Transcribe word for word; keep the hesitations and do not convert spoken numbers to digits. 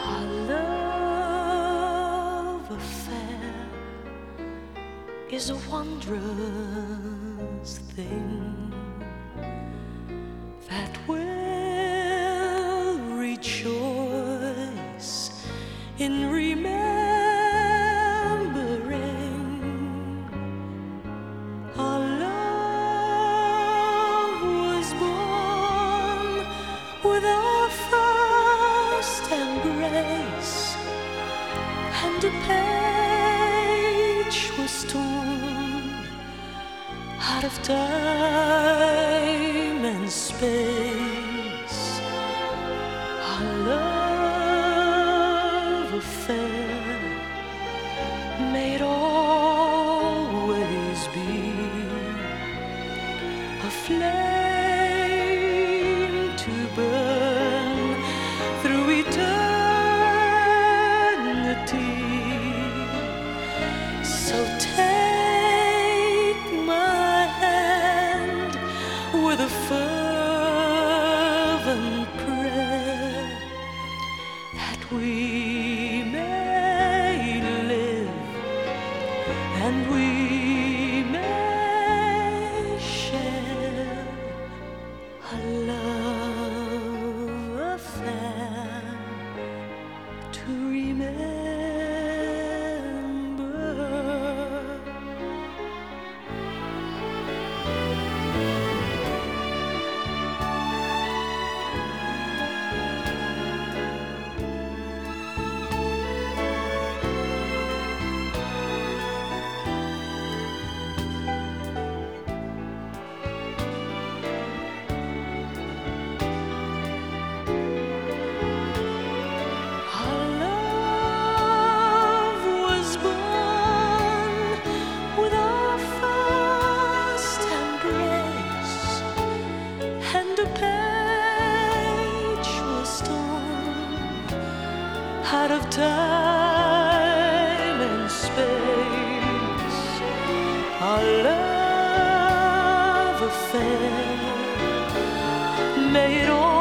Our love affair is a wondrous thing that will rejoice in remembering. Our love was born with our first embrace, and a page was torn out of time and space. Our love affair may it always be a flame to burn through eternity. So take my hand with a fervent prayer that we may live and we may share a love affair to remember. Out of time and space, our love affair may it all